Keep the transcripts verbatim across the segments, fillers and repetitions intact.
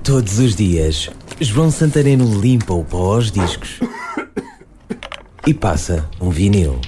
Todos os dias, João Santareno limpa o pó aos discos e passa um vinil.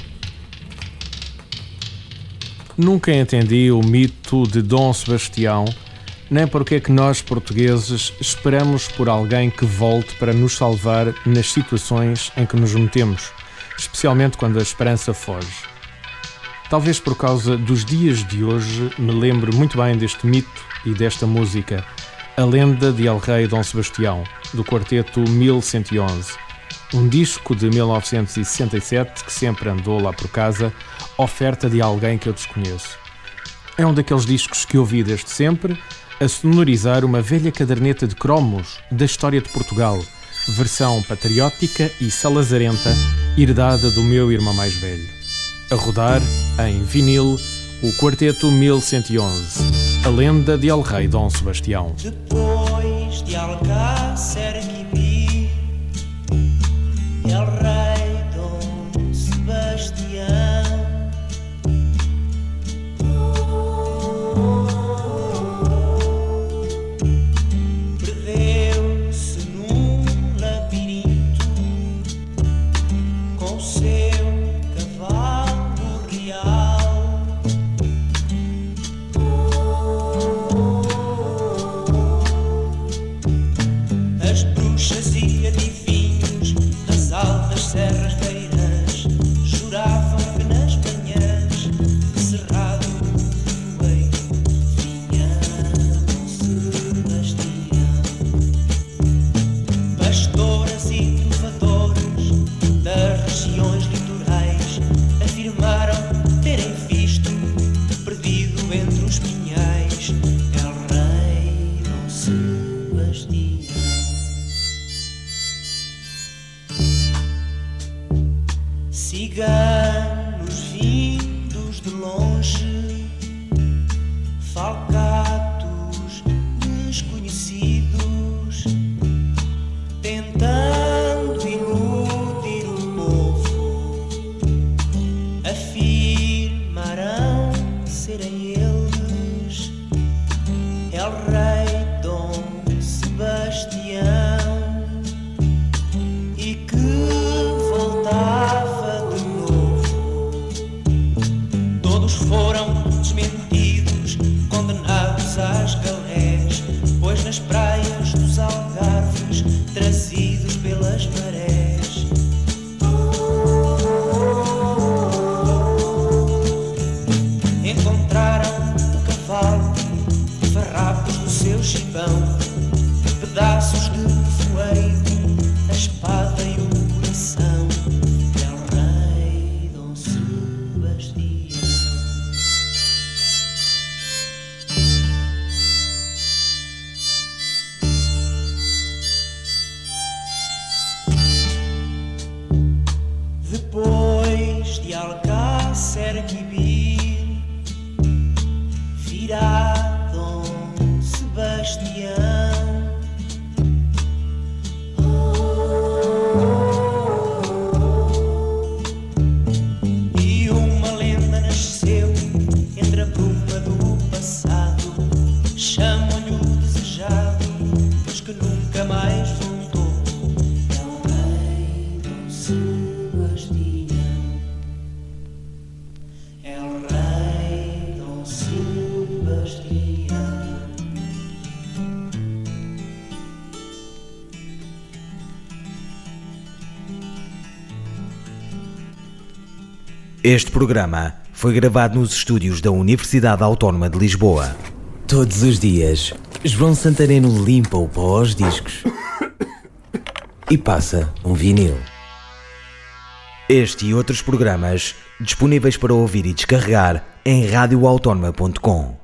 Nunca entendi o mito de Dom Sebastião, nem porque é que nós, portugueses, esperamos por alguém que volte para nos salvar nas situações em que nos metemos, especialmente quando a esperança foge. Talvez por causa dos dias de hoje me lembro muito bem deste mito e desta música, A Lenda de El Rei Dom Sebastião, do quarteto mil cento e onze. Um disco de mil novecentos e sessenta e sete que sempre andou lá por casa, oferta de alguém que eu desconheço. É um daqueles discos que ouvi desde sempre a sonorizar uma velha caderneta de cromos da história de Portugal, versão patriótica e salazarenta, herdada do meu irmão mais velho. A rodar, em vinil, o quarteto mil cento e onze, A Lenda de El Rei Dom Sebastião. Depois de Alcácer Quibir, El Rei Dom Sebastião perdeu-se num labirinto com o seu cavalo real. As bruxas e adivinhos das altas serras beiras juravam que nas manhãs de cerrado nevoeiro vinha Dom Sebastião. Pastoras e trovadores das regiões litorais afirmaram terem visto, perdido entre os pinhais, El Rei Dom Sebastião. Ciganos vindos de longe, falcatos desconhecidos, tentando iludir o povo, afirmarão serem eles El Rei Dom Sebastião e que voltava de novo. Todos foram desmentidos, condenados às galés, pois nas praias dos Algarves, trazidos pelas marés, encontraram o cavalo, farrapos do seu gibão, pedaços de nevoeiro, a espada e o coração, El Rei Dom Sebastião. Depois de Alcácer Quibir, virá Dom Sebastião. E uma lenda nasceu entre a bruma do passado, chamam-lhe o desejado, mas que nunca mais voltou, El Rei Dom Sebastião. El Rei Dom Sebastião. Este programa foi gravado nos estúdios da Universidade Autónoma de Lisboa. Todos os dias, João Santareno limpa o pó aos discos e passa um vinil. Este e outros programas disponíveis para ouvir e descarregar em radio autónoma ponto com.